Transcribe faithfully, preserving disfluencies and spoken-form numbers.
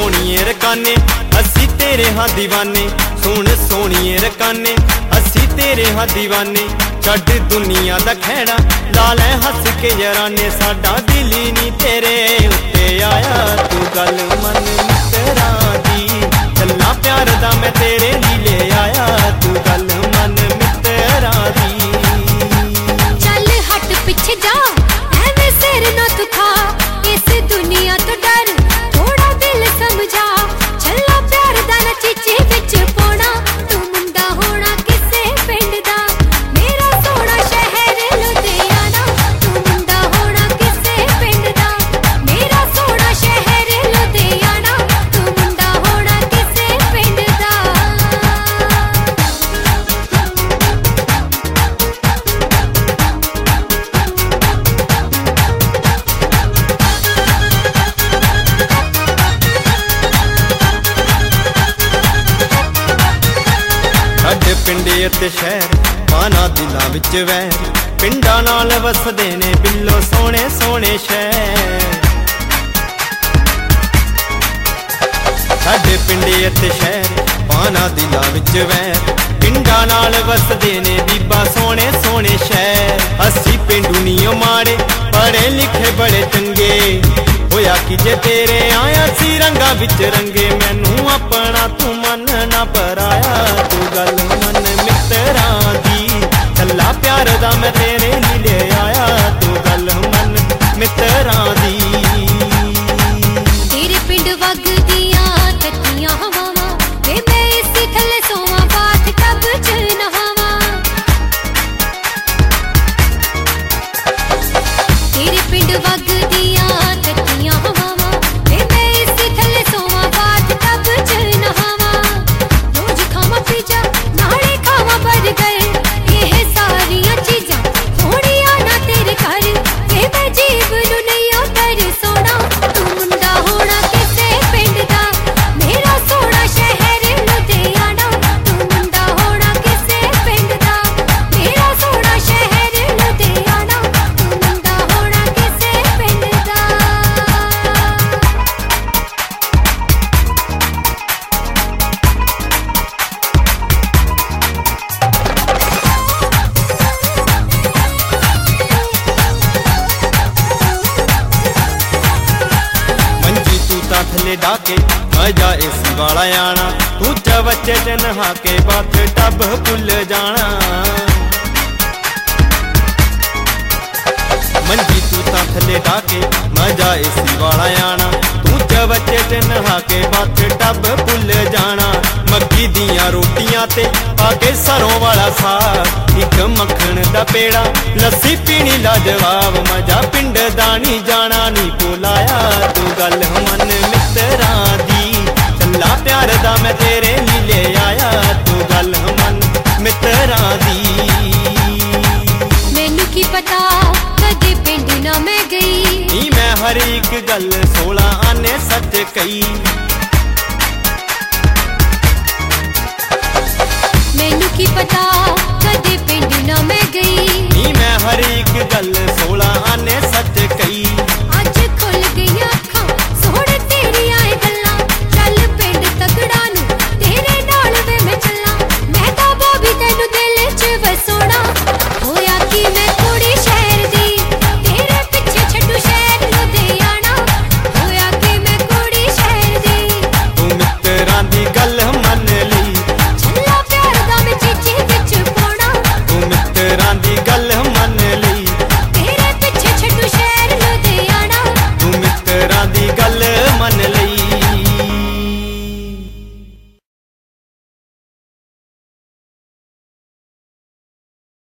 सोनिए रकाने असी तेरे हाँ दीवाने, सुन सोनिए रकाने असी तेरे हाँ दीवाने। छड्ड दुनिया दा खैड़ा ला लै हस के याराने, साडा दिल ही नी तेरे उत्ते आया, तू गल मन मित्तरा दी। गल्लां प्यार दा मैं तेरे लिए ले आया, तू गल मन मित्तरा दी। चल हट पिछे जा एवें सिर ना तू खा, इस दुनिया तो डर थोड़ा दिल समझा। छल्ला प्यार दा ना चीचे विच पाना, तू मुंडा होना किसे पिंड दा, मेरा सोना शहर लुधियाना। तू मुंडा होना किसे पिंड दा, मेरा सोना शहर लुधियाना। तू मुंडा होना किसे पिंड दा। साडे पिंडे ते शहर पाना दिलां विच वैर, पिंडां नाल वसदे ने बिल्लो सोहणे सोहणे शहर। साडे पिंडे ते शहर पाना दिलां विच वैर, पिंडां नाल वसदे ने बीबा सोहणे सोहणे शहर। असी पिंडू नी माड़े पढ़े लिखे बड़े चंगे, होया कि जे तेरे आया सी रंगा विच रंगे। मैनू अपना तू मन ना पराया, तू गल मन मित्तरा दी। कल्ला प्यार दा मैं तेरे लिए ले आया, तू गल मन मित्तरा दी। तेरे पिंड वगदियां कच्चियां हवावां, वे मैं इसी थल्ले सोवां बाथ टब च नहावां। तेरे पिंड वगदियां कच्चियां हवावां, वे मैं इसी थल्ले सोवां बाथ टब च नहावां। रोज खावां पिज़्ज़ा नाले खावां बर्गर, एह सारियां चीजां थोड़ियां ना तेरे घर, वे मैं जीव नूं नहीं कर सोना। तू मुंडा होना किसे पिंड दा, मेरा सोना शहर लुधियाना। तू मुंडा होना किसे पिंड दा, मेरा सोना शहर लुधियाना। तू मुंडा होना किसे पिंड दा। मंजी तू ता थले डाके मजा एसी वाला आना, तू चवच्चे च नहा के बाथ टब भुल जाना। मंजी तू ता थले डाके मजा एसी वाला आना, तू चवच्चे च नहा के बाथ टब भुल जाना। मक्की दियां रोटियां ते पाके सरों वाला साग, इक मक्खन दा पेड़ा लस्सी पीनी लाजवाब। मजा पिंड दा नी जाना नी भुलाया, तू गल मन मित्तरा दी। चल्ला प्यार दा मैं तेरे लिए ले आया, तू गल मन मित्तरा दी। मैनू की पता कदे पिंड ना मैं गई, नी मैं हर एक गल सोलह आने सच कही।